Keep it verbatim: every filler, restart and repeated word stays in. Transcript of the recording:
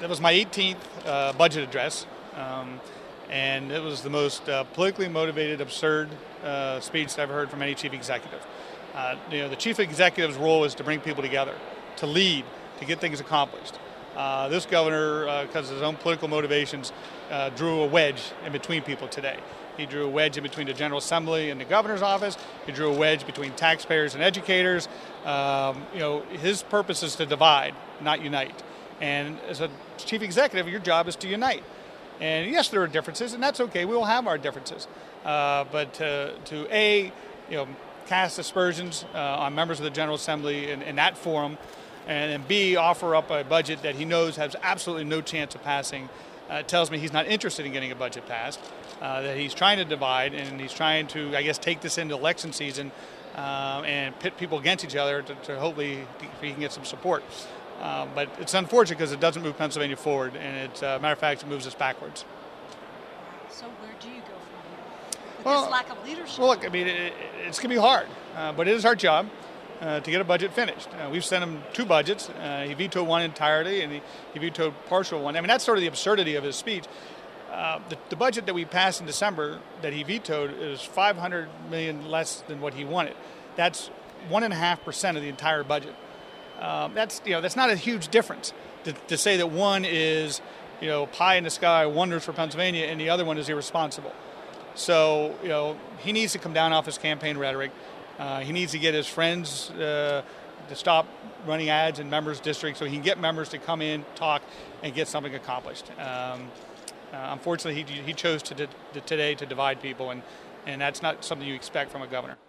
that was my eighteenth uh, budget address, um, and it was the most uh, politically motivated, absurd uh, speech I've ever heard from any chief executive. Uh, you know, the chief executive's role is to bring people together, to lead, to get things accomplished. Uh, this governor, because uh, of his own political motivations, uh, drew a wedge in between people today. He drew a wedge in between the General Assembly and the governor's office. He drew a wedge between taxpayers and educators. Um, you know, his purpose is to divide, not unite. And as a chief executive, your job is to unite. And yes, there are differences, and that's okay. We will have our differences. Uh, but to, to A, you know, cast aspersions uh, on members of the General Assembly in, in that forum, and then B, offer up a budget that he knows has absolutely no chance of passing, uh, tells me he's not interested in getting a budget passed, uh, that he's trying to divide, and he's trying to, I guess, take this into election season uh, and pit people against each other to, to hopefully he can get some support. Uh, but it's unfortunate because it doesn't move Pennsylvania forward, and it's, uh, matter of fact, it moves us backwards. So where do you go from here with well, this lack of leadership? Well, look, I mean, it, it's going to be hard, uh, but it is our job. Uh, to get a budget finished. Uh, we've sent him two budgets. Uh, he vetoed one entirely, and he, he vetoed partial one. I mean, that's sort of the absurdity of his speech. Uh, the, the budget that we passed in December that he vetoed is five hundred million dollars less than what he wanted. That's one and a half percent of the entire budget. Um, that's you know that's not a huge difference. To, to say that one is you know pie in the sky wonders for Pennsylvania, and the other one is irresponsible. So you know he needs to come down off his campaign rhetoric. Uh, he needs to get his friends uh, to stop running ads in members' districts so he can get members to come in, talk, and get something accomplished. Um, uh, unfortunately, he, he chose to, to today to divide people, and, and that's not something you expect from a governor.